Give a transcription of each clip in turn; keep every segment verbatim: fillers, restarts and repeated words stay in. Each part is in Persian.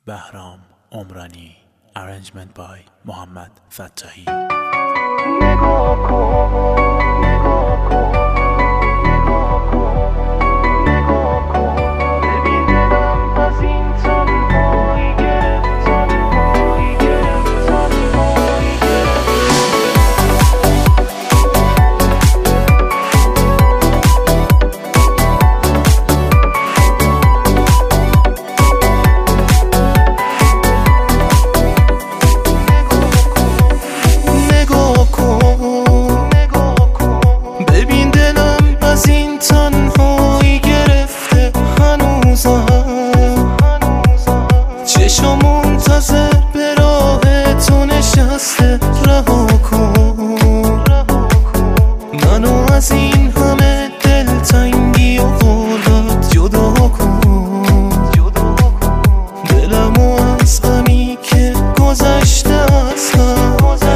بهرام عمرانی. Arrangement by محمد فتاحی. نگاه کن نگاه کن نگاه کن نگاه کن ببین دلم از این تنهایی گرفت تنهایی گرفت تنهایی چشم منتظر به راه تو نشسته. رها کن منو از این همه دلتنگی و غربت جدا کن. دلمو از غمی که گذشته از هم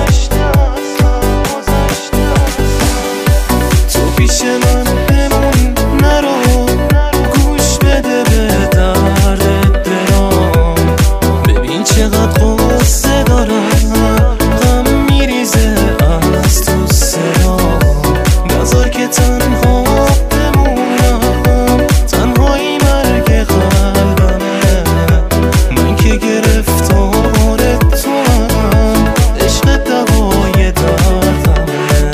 تو پیش من بمون نرو، گوش بده به درد دلم. ببین چقدر قصه دارم، غم میریزه از تو سرم. نذار که تنها بمونم، تنهایی مرگ قلبمه. من که گرفتار تو هم، عشق دوای دردمه.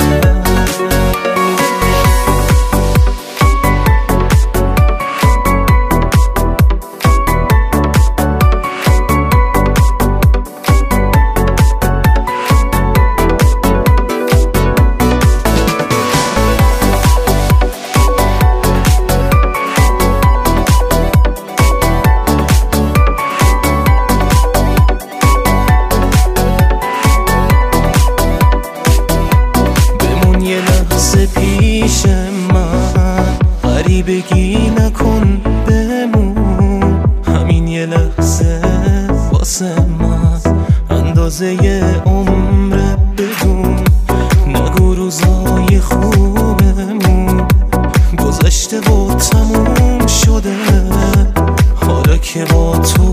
پیش من غریبگی نکن، بمون همین یه لحظه واسه من اندازه عمر. بدون نگو روزای خوبمون گذشته و تموم شده. حالا که با تو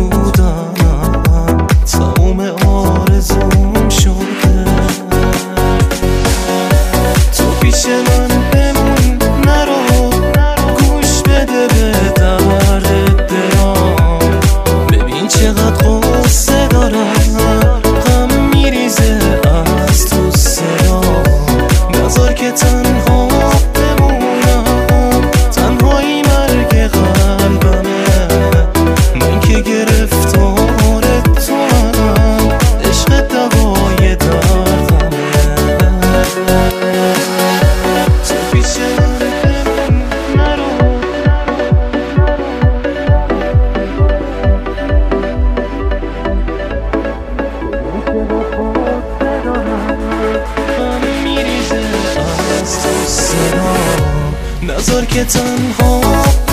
بودم تموم آرزوم شده. پیش من بمون نرو، گوش بده به درد دلم. ببین چقدر قصه دارم، غم میریزه از تو سرم. نذار که تنها بمونم، تنهایی مرگ قلبمه. من که گرفتار تو هم، عشق دوای دردمه. نذار که تنها